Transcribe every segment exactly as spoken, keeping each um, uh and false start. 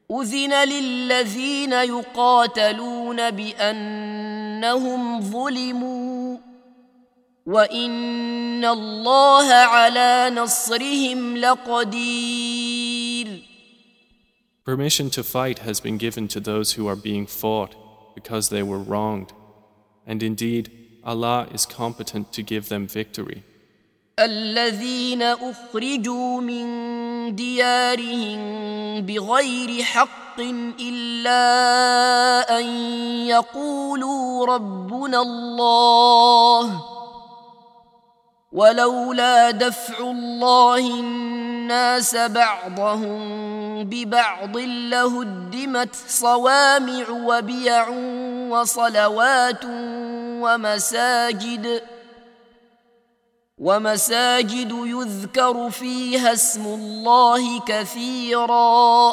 أذن للذين يقاتلون بأنهم ظلموا وإن الله على نصرهم لقدير. Permission to fight has been given to those who are being fought because they were wronged, and indeed Allah is competent to give them victory. الذين أخرجوا من ديارهم بغير حق إلا أن يقولوا ربنا الله ولولا دفع الله الناس بعضهم ببعض لهدمت صوامع وبيع وصلوات ومساجد ومساجد يذكر فيها اسم الله كثيرا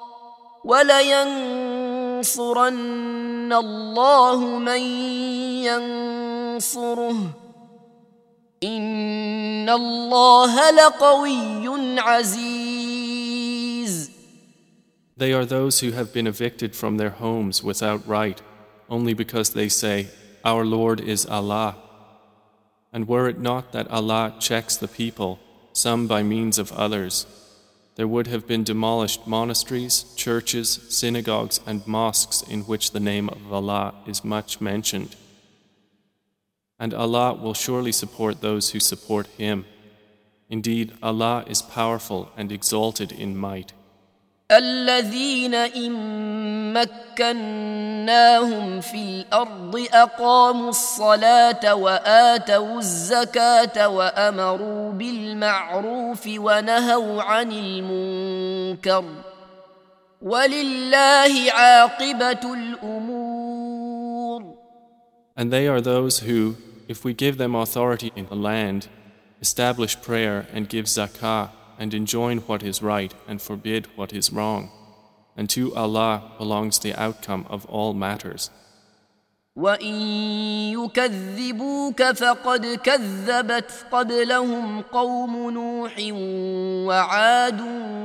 ولينصرن الله من ينصره إن الله لقوي عزيز. They are those who have been evicted from their homes without right, only because they say, Our Lord is Allah. And were it not that Allah checks the people, some by means of others, there would have been demolished monasteries, churches, synagogues, and mosques in which the name of Allah is much mentioned. And Allah will surely support those who support Him. Indeed, Allah is powerful and exalted in might. الذين إن مكناهم في الأرض أقاموا الصلاة وآتوا الزكاة وأمروا بالمعروف ونهوا عن المنكر ولله عاقبة الأمور. And they are those who, if we give them authority in the land, establish prayer and give zakah and enjoin what is right and forbid what is wrong. And to Allah belongs the outcome of all matters. وَإِن يُكَذِّبُوكَ فَقَدْ كَذَّبَتْ قَبْلَهُمْ قَوْمُ نُوحٍ وَعَادٌ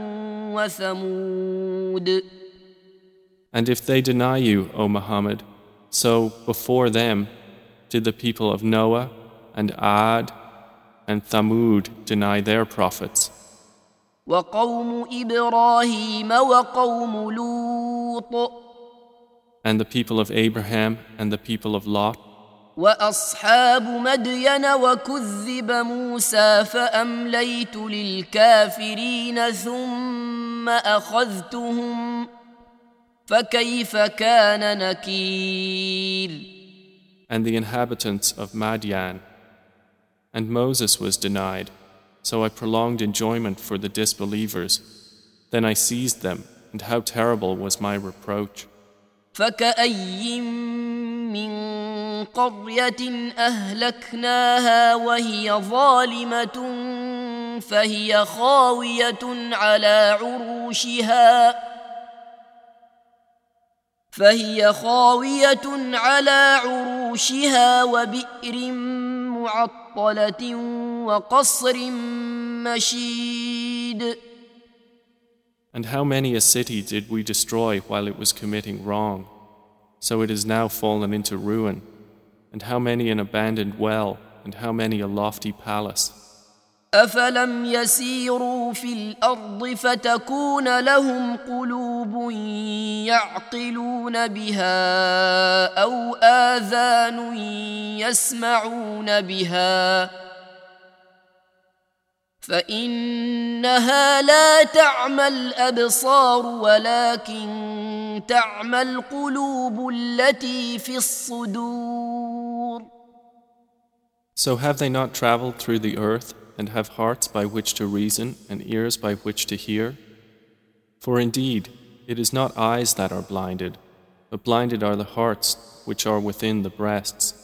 وَثَمُودُ. And if they deny you, O Muhammad, so before them did the people of Noah and Ad and Thamud deny their prophets. وَقَوْمُ إِبْرَاهِيمَ وَقَوْمُ لُوطٍ. And the people of Abraham and the people of Lot. وَأَصْحَابُ مَدْيَنَ وَكُذِّبَ مُوسَى فَأَمْلَيْتُ لِلْكَافِرِينَ ثُمَّ أَخَذْتُهُمْ فَكَيْفَ كَانَ نَكِيرِ. And the inhabitants of Madian. And Moses was denied, so I prolonged enjoyment for the disbelievers. Then I seized them, and how terrible was my reproach. فَكَأَيٍّ مِّن قَرْيَةٍ أَهْلَكْنَاهَا وَهِيَ ظَالِمَةٌ فَهِيَ خَاوِيَةٌ عَلَى عُرُوشِهَا فهي خاوية على عروشها وبئر معطلة وقصر مشيد. And how many a city did we destroy while it was committing wrong, so it is now fallen into ruin, and how many an abandoned well, and how many a lofty palace. أفلم يسيروا في الأرض فتكون لهم قلوب يعقلون بها أو آذان يسمعون بها فإنها لا تعمى الأبصار ولكن تعمى القلوب التي في الصدور. So have they not traveled through the earth and have hearts by which to reason and ears by which to hear? For indeed, it is not eyes that are blinded, but blinded are the hearts which are within the breasts.